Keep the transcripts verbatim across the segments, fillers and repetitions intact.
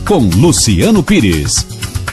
com Luciano Pires.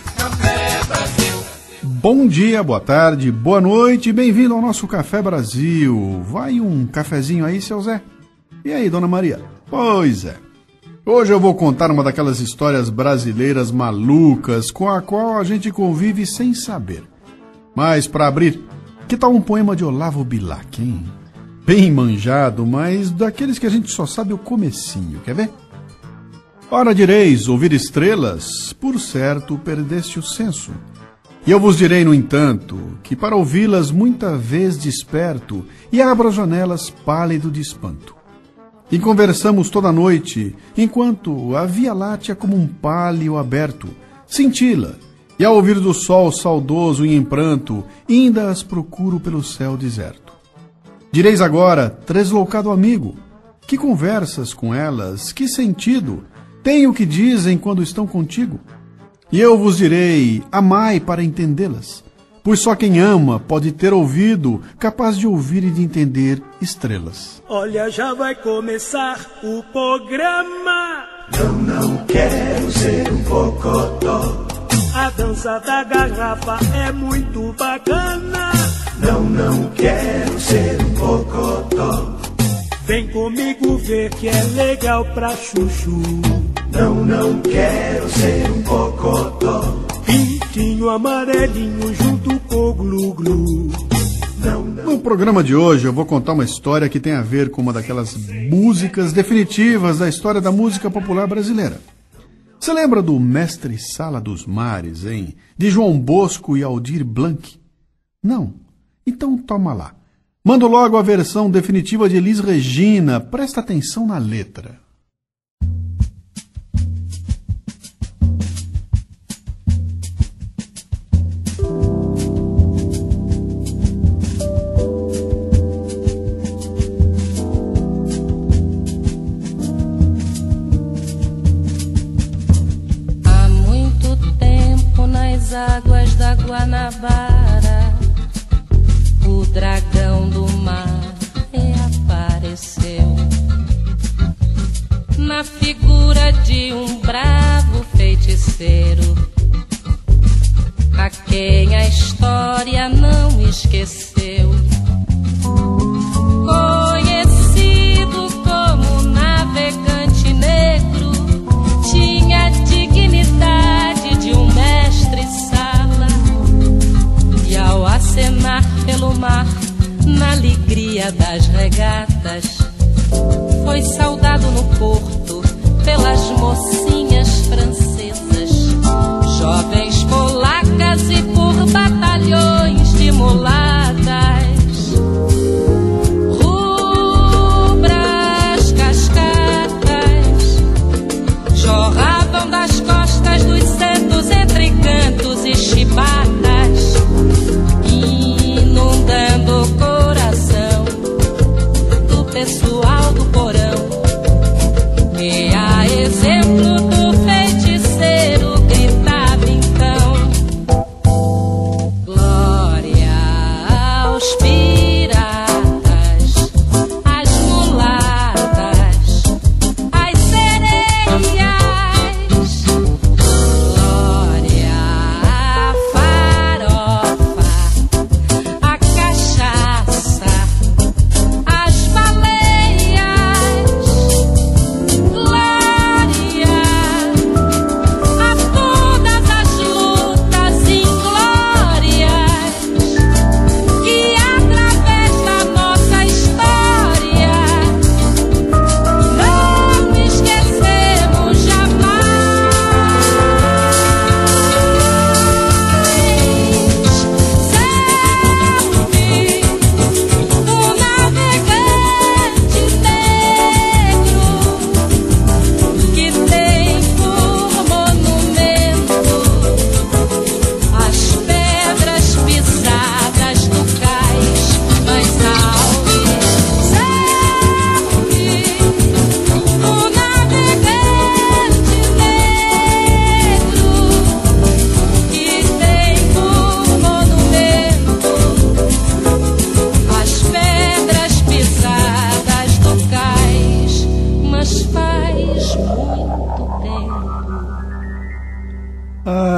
Bom dia, boa tarde, boa noite, bem-vindo ao nosso Café Brasil. Vai um cafezinho aí, seu Zé? E aí, dona Maria? Pois é. Hoje eu vou contar uma daquelas histórias brasileiras malucas com a qual a gente convive sem saber. Mas, para abrir, que tal um poema de Olavo Bilac, hein? Bem manjado, mas daqueles que a gente só sabe o comecinho, quer ver? Ora direis, ouvir estrelas, por certo perdeste o senso. E eu vos direi, no entanto, que para ouvi-las muita vez desperto e abro as janelas pálido de espanto. E conversamos toda noite, enquanto a Via Láctea como um pálio aberto, cintila, e ao ouvir do sol saudoso e em pranto, ainda as procuro pelo céu deserto. Direis agora, tresloucado amigo, que conversas com elas, que sentido tem o que dizem quando estão contigo? E eu vos direi, amai para entendê-las, pois só quem ama pode ter ouvido capaz de ouvir e de entender estrelas. Olha, já vai começar o programa. Não, não quero ser um cocotó. A dança da garrafa é muito bacana. Não, não quero ser um cocotó. Vem comigo ver que é legal pra chuchu. Não, não quero ser um cocotó. Pintinho amarelinho junto com glu-glu. Não, não. No programa de hoje eu vou contar uma história que tem a ver com uma daquelas músicas definitivas da história da música popular brasileira. Você lembra do Mestre Sala dos Mares, hein? De João Bosco e Aldir Blanc? Não? Então toma lá. Mando logo a versão definitiva de Elis Regina. Presta atenção na letra. Águas da Guanabara, o dragão do mar reapareceu na figura de um bravo feiticeiro, a quem a história não esqueceu. Conhecido como navegante negro, tinha dignidade de um mestre sala, e ao acenar pelo mar, na alegria das regatas, foi saudado no porto pelas mocinhas francesas, jovens polacas e por batalhões de mulatas. Rubras cascatas jorravam das costas dos santos entre cantos e chibatas, inundando o coração do pessoal do porão. E a exemplo do feiticeiro gritava então: glória aos piratas, às mulatas, às sereias,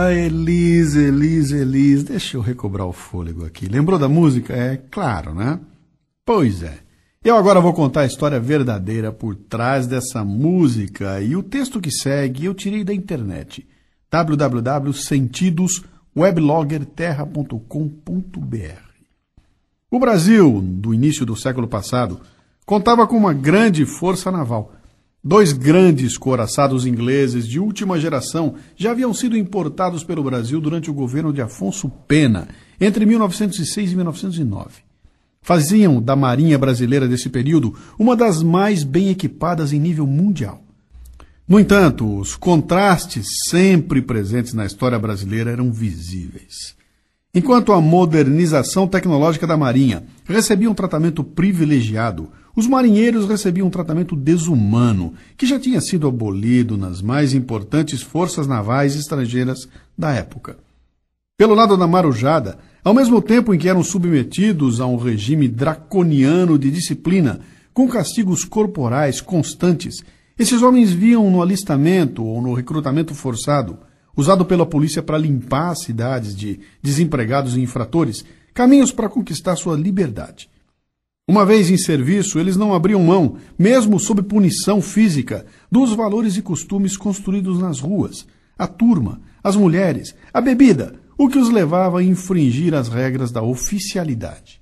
Ah, Elis, Elis, Elis, deixa eu recobrar o fôlego aqui. Lembrou da música? É claro, né? Pois é. Eu agora vou contar a história verdadeira por trás dessa música e o texto que segue eu tirei da internet. w w w ponto sentidos weblogger terra ponto com ponto b r. O Brasil, do início do século passado, contava com uma grande força naval. Dois grandes couraçados ingleses de última geração já haviam sido importados pelo Brasil durante o governo de Afonso Pena, entre mil novecentos e seis e mil novecentos e nove. Faziam da Marinha Brasileira desse período uma das mais bem equipadas em nível mundial. No entanto, os contrastes sempre presentes na história brasileira eram visíveis. Enquanto a modernização tecnológica da Marinha recebia um tratamento privilegiado, os marinheiros recebiam um tratamento desumano, que já tinha sido abolido nas mais importantes forças navais estrangeiras da época. Pelo lado da marujada, ao mesmo tempo em que eram submetidos a um regime draconiano de disciplina, com castigos corporais constantes, esses homens viam no alistamento ou no recrutamento forçado, usado pela polícia para limpar as cidades de desempregados e infratores, caminhos para conquistar sua liberdade. Uma vez em serviço, eles não abriam mão, mesmo sob punição física, dos valores e costumes construídos nas ruas, a turma, as mulheres, a bebida, o que os levava a infringir as regras da oficialidade.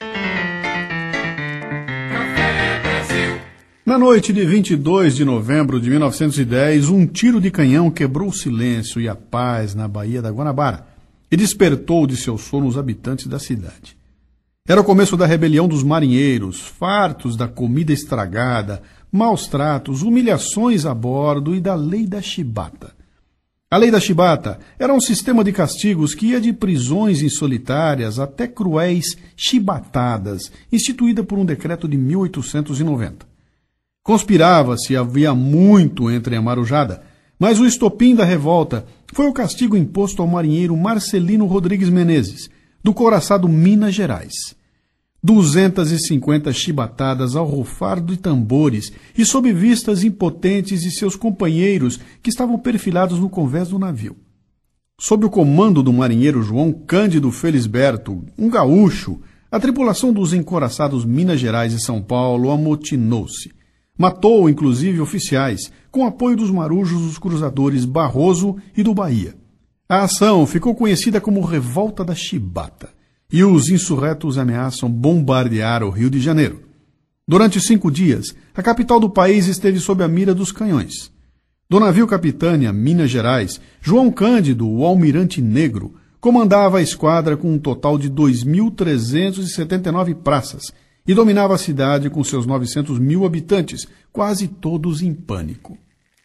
Na noite de vinte e dois de novembro de mil novecentos e dez, um tiro de canhão quebrou o silêncio e a paz na Baía da Guanabara e despertou de seu sono os habitantes da cidade. Era o começo da rebelião dos marinheiros, fartos da comida estragada, maus tratos, humilhações a bordo e da lei da chibata. A lei da chibata era um sistema de castigos que ia de prisões insolitárias até cruéis chibatadas, instituída por um decreto de mil oitocentos e noventa. Conspirava-se havia muito entre a marujada, mas o estopim da revolta foi o castigo imposto ao marinheiro Marcelino Rodrigues Menezes, do couraçado Minas Gerais. duzentas e cinquenta chibatadas ao rufar de tambores e sob vistas impotentes de seus companheiros que estavam perfilados no convés do navio. Sob o comando do marinheiro João Cândido Felisberto, um gaúcho, a tripulação dos encouraçados Minas Gerais e São Paulo amotinou-se. Matou, inclusive, oficiais, com apoio dos marujos dos cruzadores Barroso e do Bahia. A ação ficou conhecida como Revolta da Chibata, e os insurretos ameaçam bombardear o Rio de Janeiro. Durante cinco dias, a capital do país esteve sob a mira dos canhões. Do navio Capitânia, Minas Gerais, João Cândido, o almirante negro, comandava a esquadra com um total de dois mil trezentos e setenta e nove praças e dominava a cidade com seus novecentos mil habitantes, quase todos em pânico.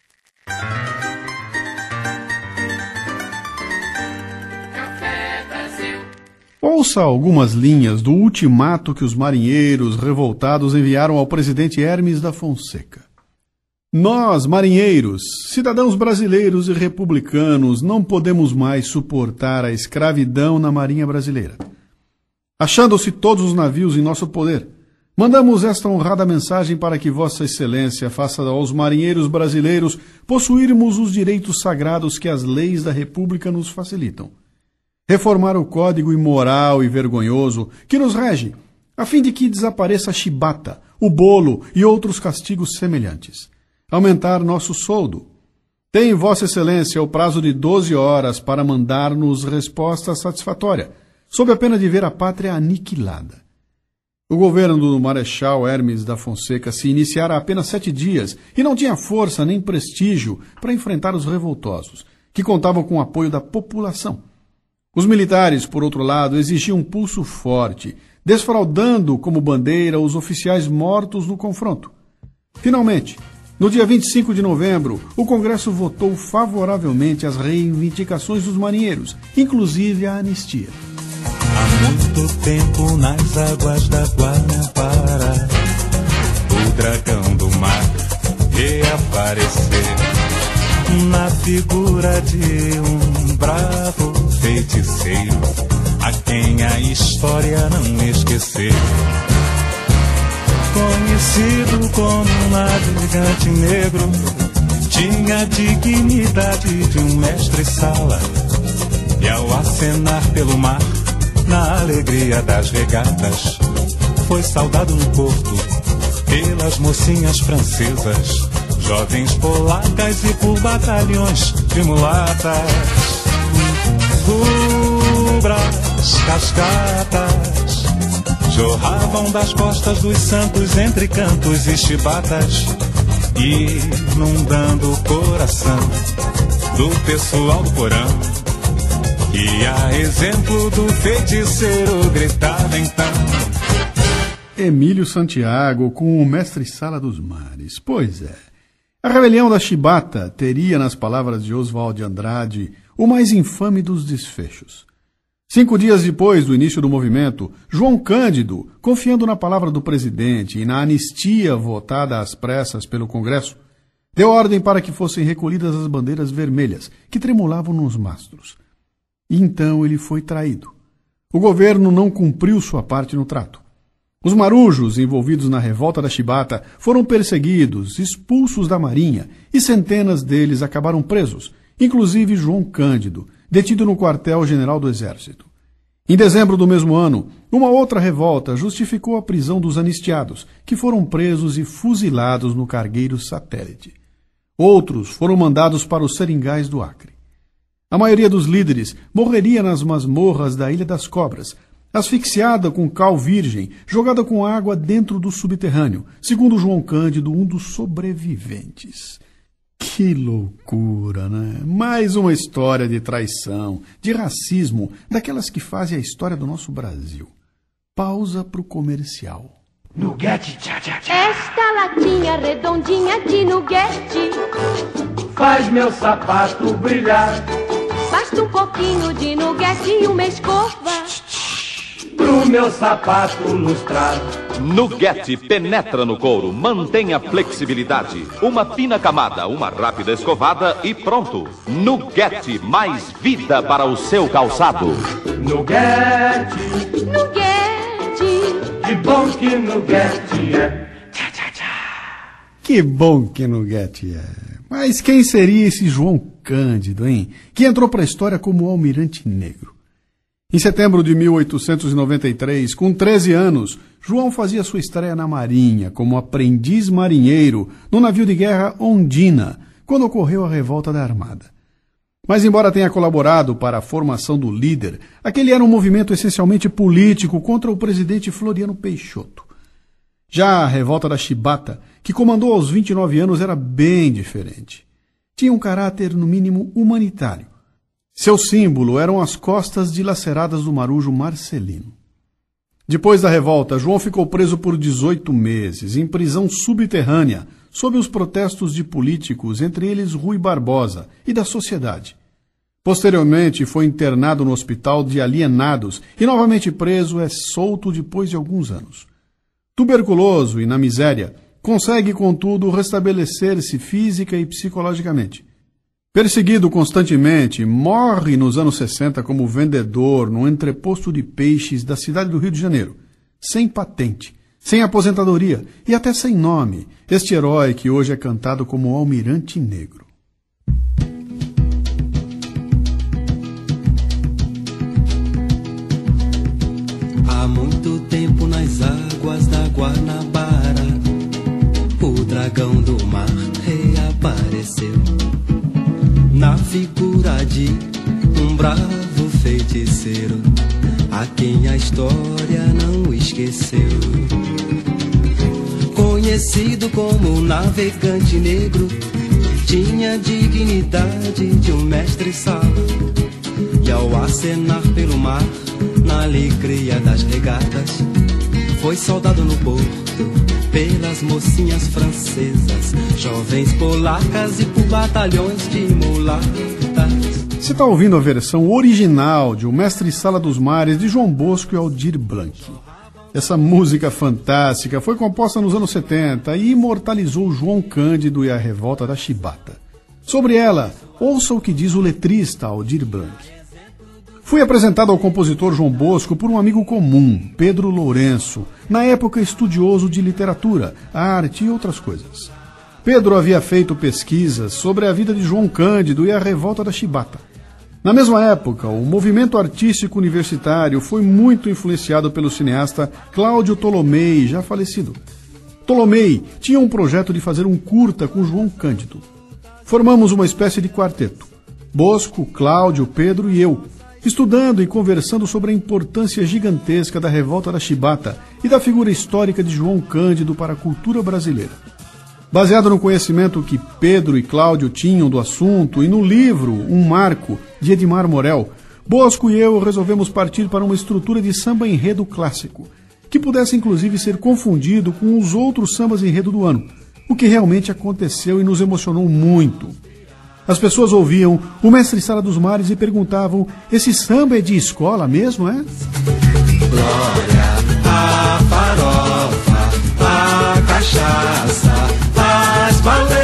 Ouça algumas linhas do ultimato que os marinheiros revoltados enviaram ao presidente Hermes da Fonseca. Nós, marinheiros, cidadãos brasileiros e republicanos, não podemos mais suportar a escravidão na Marinha Brasileira. Achando-se todos os navios em nosso poder, mandamos esta honrada mensagem para que Vossa Excelência faça aos marinheiros brasileiros possuirmos os direitos sagrados que as leis da República nos facilitam. Reformar o código imoral e vergonhoso que nos rege, a fim de que desapareça a chibata, o bolo e outros castigos semelhantes. Aumentar nosso soldo. Tem Vossa Excelência o prazo de doze horas para mandar-nos resposta satisfatória, sob a pena de ver a pátria aniquilada. O governo do Marechal Hermes da Fonseca se iniciara há apenas sete dias e não tinha força nem prestígio para enfrentar os revoltosos, que contavam com o apoio da população. Os militares, por outro lado, exigiam um pulso forte, desfraudando como bandeira os oficiais mortos no confronto. Finalmente, no dia vinte e cinco de novembro, o Congresso votou favoravelmente as reivindicações dos marinheiros, inclusive a anistia. Há muito tempo nas águas da Guanabara, o dragão do mar reapareceu na figura de um bravo feiticeiro, a quem a história não esqueceu. Conhecido como um navegante negro, tinha a dignidade de um mestre-sala, E ao acenar pelo mar, na alegria das regatas, foi saudado no porto pelas mocinhas francesas, jovens polacas e por batalhões de mulatas. Rubras cascatas jorravam das costas dos santos entre cantos e chibatas, inundando o coração do pessoal do porão. E a exemplo do feiticeiro gritava então: Emílio Santiago com o Mestre-Sala dos Mares. Pois é, a rebelião da chibata teria, nas palavras de Oswald de Andrade, o mais infame dos desfechos. Cinco dias depois do início do movimento, João Cândido, confiando na palavra do presidente e na anistia votada às pressas pelo Congresso, deu ordem para que fossem recolhidas as bandeiras vermelhas que tremulavam nos mastros. E então ele foi traído. O governo não cumpriu sua parte no trato. Os marujos envolvidos na revolta da chibata foram perseguidos, expulsos da marinha, e centenas deles acabaram presos, inclusive João Cândido, detido no quartel-general do Exército. Em dezembro do mesmo ano, uma outra revolta justificou a prisão dos anistiados, que foram presos e fuzilados no cargueiro Satélite. Outros foram mandados para os seringais do Acre. A maioria dos líderes morreria nas masmorras da Ilha das Cobras, asfixiada com cal virgem, jogada com água dentro do subterrâneo, segundo João Cândido, um dos sobreviventes. Que loucura, né? Mais uma história de traição, de racismo, daquelas que fazem a história do nosso Brasil. Pausa pro comercial. Nuguete, tchá, tchá, tchá. Esta latinha redondinha de nuguete Faz meu sapato brilhar. Basta um pouquinho de nuguete e uma escova Pro meu sapato lustrar. Nuguete penetra no couro, mantém a flexibilidade. Uma fina camada, uma rápida escovada e pronto. Nuguete, mais vida para o seu calçado. Nuguete, Nuguete, que bom que Nuguete é. Tchá, tchá, tchá. Que bom que Nuguete é. Mas quem seria esse João Cândido, hein? Que entrou para a história como o Almirante Negro. Em setembro de mil oitocentos e noventa e três, com treze anos, João fazia sua estreia na Marinha como aprendiz marinheiro no navio de guerra Ondina, quando ocorreu a revolta da Armada. Mas embora tenha colaborado para a formação do líder, aquele era um movimento essencialmente político contra o presidente Floriano Peixoto. Já a revolta da chibata, que comandou aos vinte e nove anos, era bem diferente. Tinha um caráter, no mínimo, humanitário. Seu símbolo eram as costas dilaceradas do marujo Marcelino. Depois da revolta, João ficou preso por dezoito meses, em prisão subterrânea, sob os protestos de políticos, entre eles Rui Barbosa, e da sociedade. Posteriormente, foi internado no hospital de alienados e, novamente preso, é solto depois de alguns anos. Tuberculoso e na miséria, consegue, contudo, restabelecer-se física e psicologicamente. Perseguido constantemente, morre nos anos sessenta como vendedor no entreposto de peixes da cidade do Rio de Janeiro, sem patente, sem aposentadoria e até sem nome, este herói que hoje é cantado como Almirante Negro. Há muito tempo nas águas da Guanabara, o dragão do mar reapareceu na figura de um bravo feiticeiro, a quem a história não esqueceu. Conhecido como navegante negro, tinha dignidade de um mestre-sala, e ao acenar pelo mar, na alegria das regatas, foi saudado no porto pelas mocinhas francesas, jovens polacas e por batalhões de mulatas. Você está ouvindo a versão original de O Mestre-Sala dos Mares, de João Bosco e Aldir Blanc. Essa música fantástica foi composta nos anos setenta e imortalizou João Cândido e a revolta da chibata. Sobre ela, ouça o que diz o letrista Aldir Blanc. Fui apresentado ao compositor João Bosco por um amigo comum, Pedro Lourenço, na época estudioso de literatura, arte e outras coisas. Pedro havia feito pesquisas sobre a vida de João Cândido e a revolta da chibata. Na mesma época, o movimento artístico universitário foi muito influenciado pelo cineasta Cláudio Tolomei, já falecido. Tolomei tinha um projeto de fazer um curta com João Cândido. Formamos uma espécie de quarteto, Bosco, Cláudio, Pedro e eu, estudando e conversando sobre a importância gigantesca da revolta da Chibata e da figura histórica de João Cândido para a cultura brasileira. Baseado no conhecimento que Pedro e Cláudio tinham do assunto e no livro Um Marco, de Edmar Morel, Bosco e eu resolvemos partir para uma estrutura de samba enredo clássico, que pudesse inclusive ser confundido com os outros sambas enredo do ano, o que realmente aconteceu e nos emocionou muito. As pessoas ouviam o Mestre Sala dos Mares e perguntavam: esse samba é de escola mesmo, é? Glória, a farofa, a cachaça, as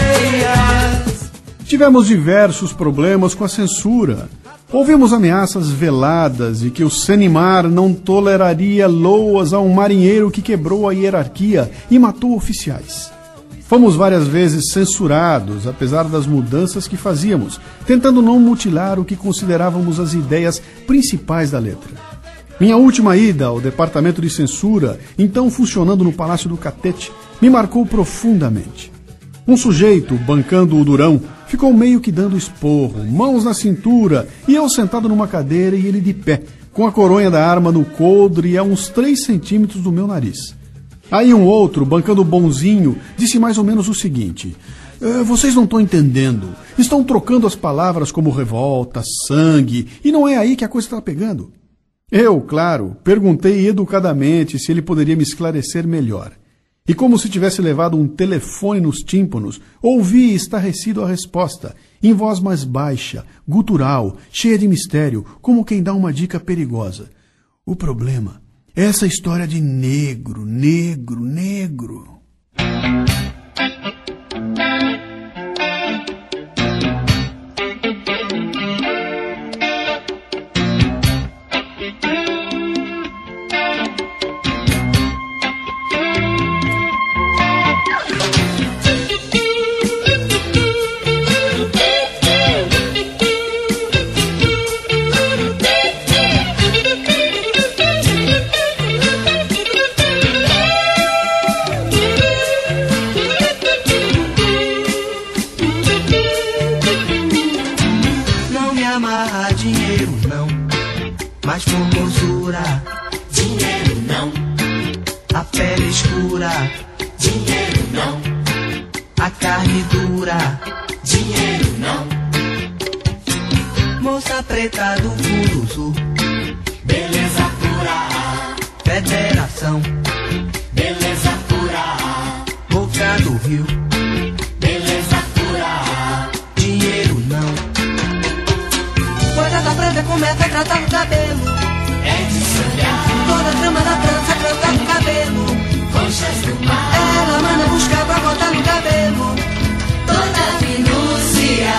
baleias. Tivemos diversos problemas com a censura. Ouvimos ameaças veladas de que o Senimar não toleraria loas a um marinheiro que quebrou a hierarquia e matou oficiais. Fomos várias vezes censurados, apesar das mudanças que fazíamos, tentando não mutilar o que considerávamos as ideias principais da letra. Minha última ida ao departamento de censura, então funcionando no Palácio do Catete, me marcou profundamente. Um sujeito, bancando o durão, ficou meio que dando esporro, mãos na cintura, e eu sentado numa cadeira e ele de pé, com a coronha da arma no coldre a uns três centímetros do meu nariz. Aí um outro, bancando bonzinho, disse mais ou menos o seguinte: e, vocês não estão entendendo, estão trocando as palavras como revolta, sangue, e não é aí que a coisa está pegando. Eu, claro, perguntei educadamente se ele poderia me esclarecer melhor. E como se tivesse levado um telefone nos tímpanos, ouvi estarrecido a resposta, em voz mais baixa, gutural, cheia de mistério, como quem dá uma dica perigosa. O problema é essa história de negro, negro, negro. Mas formosura, dinheiro não. A pele escura, dinheiro não. A carne dura, dinheiro não. Moça preta do Curuzu, beleza pura. Federação, beleza pura. Boca do Rio, beleza pura. Dinheiro não. Guarda branca começa a tratar o cabelo. É de sangrar. Toda a trama da trança canta no cabelo. Conchas do mar. Ela manda buscar pra botar no cabelo. Toda minúcia,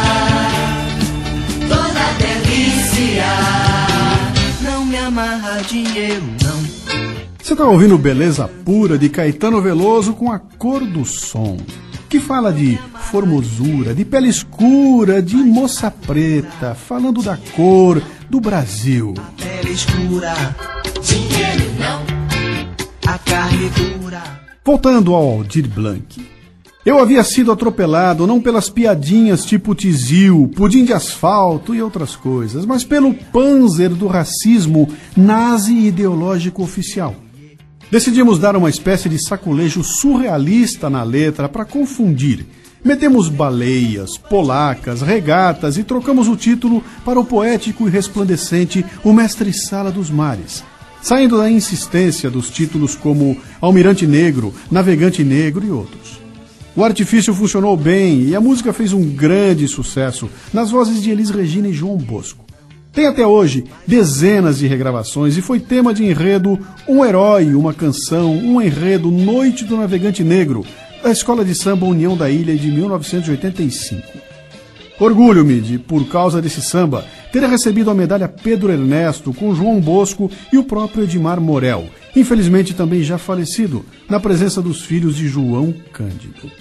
toda delícia. Não me amarra dinheiro, não. Você tá ouvindo Beleza Pura de Caetano Veloso com A Cor do Som, que fala de formosura, de pele escura, de moça preta, falando da cor do Brasil. A pele escura, dinheiro não, a carne dura. Voltando ao Aldir Blanc. Eu havia sido atropelado não pelas piadinhas tipo Tizil, pudim de asfalto e outras coisas, mas pelo panzer do racismo nazi ideológico oficial. Decidimos dar uma espécie de saculejo surrealista na letra para confundir. Metemos baleias, polacas, regatas e trocamos o título para o poético e resplandecente O Mestre Sala dos Mares, saindo da insistência dos títulos como Almirante Negro, Navegante Negro e outros. O artifício funcionou bem e a música fez um grande sucesso nas vozes de Elis Regina e João Bosco. Tem até hoje dezenas de regravações e foi tema de enredo Um Herói, Uma Canção, um enredo Noite do Navegante Negro, da Escola de Samba União da Ilha de mil novecentos e oitenta e cinco. Orgulho-me de, por causa desse samba, ter recebido a medalha Pedro Ernesto com João Bosco e o próprio Edmar Morel, infelizmente também já falecido, na presença dos filhos de João Cândido.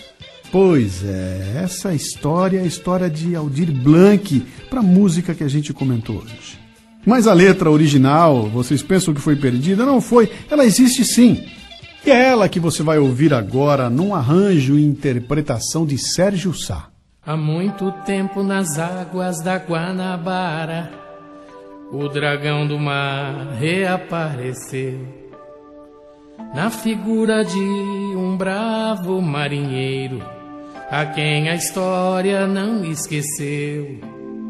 Pois é, essa história é a história de Aldir Blanc para a música que a gente comentou hoje. Mas a letra original, vocês pensam que foi perdida? Não foi, ela existe sim. E é ela que você vai ouvir agora num arranjo e interpretação de Sérgio Sá. Há muito tempo nas águas da Guanabara, o dragão do mar reapareceu, na figura de um bravo marinheiro, a quem a história não esqueceu.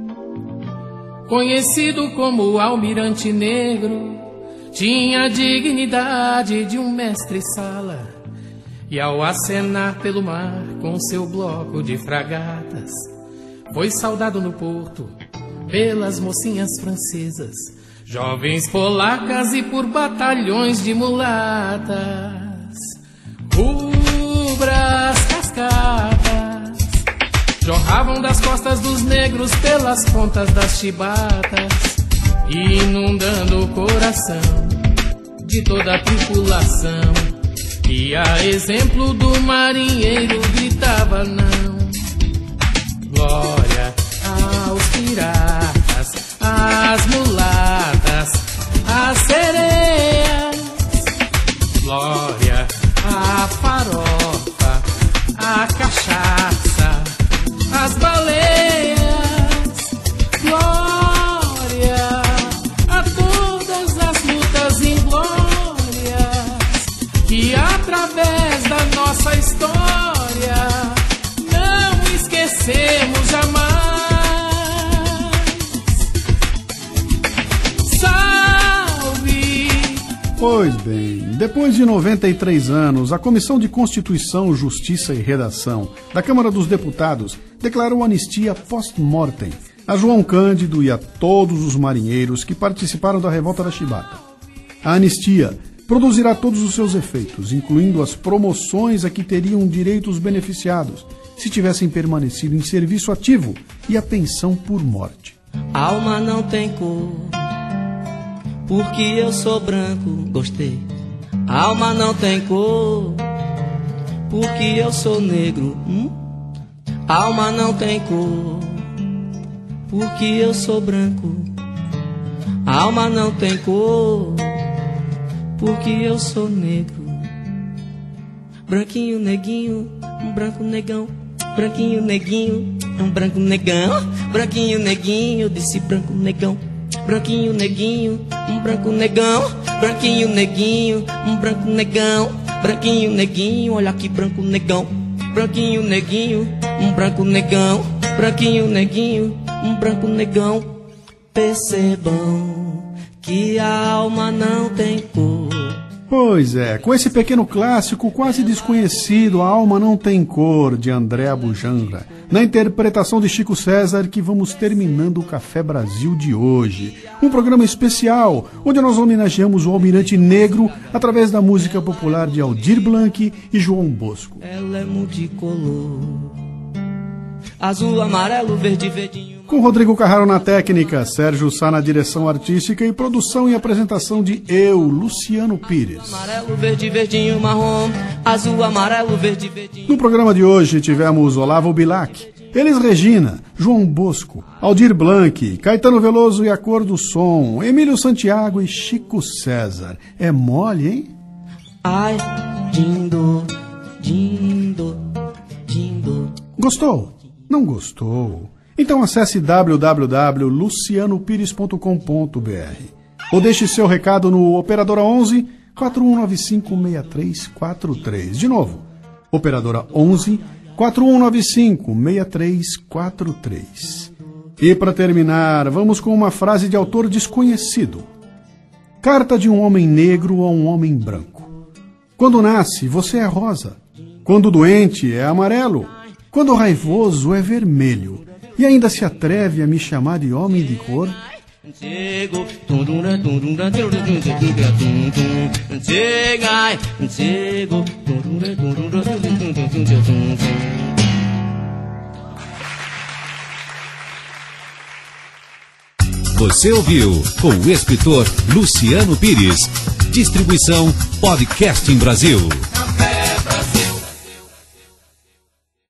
Conhecido como Almirante Negro, tinha a dignidade de um mestre-sala, e ao acenar pelo mar com seu bloco de fragatas, foi saudado no porto pelas mocinhas francesas, jovens polacas e por batalhões de mulatas. Rubras cascatas jorravam das costas dos negros pelas pontas das chibatas, inundando o coração de toda a tripulação. E a exemplo do marinheiro gritava não. Glória aos piratas, às mulatas, às sereias. Glória à farofa, à cachaça, às baleias. Glória a todas as lutas inglórias que através da nossa história não esquecemos jamais. Salve! Pois bem, depois de noventa e três anos, a Comissão de Constituição, Justiça e Redação da Câmara dos Deputados declarou anistia post-mortem a João Cândido e a todos os marinheiros que participaram da Revolta da Chibata. A anistia produzirá todos os seus efeitos, incluindo as promoções a que teriam direito os beneficiados se tivessem permanecido em serviço ativo e a pensão por morte. Alma não tem cor, porque eu sou branco, gostei. Alma não tem cor, porque eu sou negro. Hum? Alma não tem cor, porque eu sou branco. Alma não tem cor, porque eu sou negro. Branquinho, neguinho, um branco negão. Branquinho, neguinho, um branco negão. Branquinho, neguinho, eu disse branco negão. Branquinho, neguinho, um branco negão. Branquinho, neguinho, um branco negão. Branquinho, neguinho, olha que branco negão. Branquinho, neguinho, um branco negão. Branquinho, neguinho, um branco negão. Percebam que a alma não tem cor. Pois é, com esse pequeno clássico quase desconhecido, A Alma Não Tem Cor, de André Bujanra, na interpretação de Chico César, que vamos terminando o Café Brasil de hoje. Um programa especial, onde nós homenageamos o Almirante Negro através da música popular de Aldir Blanc e João Bosco. Ela é multicolor, azul, amarelo, verde, verdinho. Com Rodrigo Carraro na técnica, Sérgio Sá na direção artística e produção e apresentação de eu, Luciano Pires. Amarelo, verde, verdinho, marrom, azul, amarelo, verde, verdinho. No programa de hoje tivemos Olavo Bilac, Elis Regina, João Bosco, Aldir Blanc, Caetano Veloso e A Cor do Som, Emílio Santiago e Chico César. É mole, hein? Ai, dindo, dindo, dindo. Gostou? Não gostou? Então acesse w w w ponto luciano pires ponto com ponto b r ou deixe seu recado no Operadora onze, quatro um nove cinco, seis três quatro três. De novo, Operadora onze, quatro um nove cinco, seis três quatro três. E para terminar, vamos com uma frase de autor desconhecido. Carta de um homem negro a um homem branco. Quando nasce, você é rosa. Quando doente, é amarelo. Quando raivoso, é vermelho. E ainda se atreve a me chamar de homem de cor? Você ouviu com o escritor Luciano Pires. Distribuição Podcasting Brasil.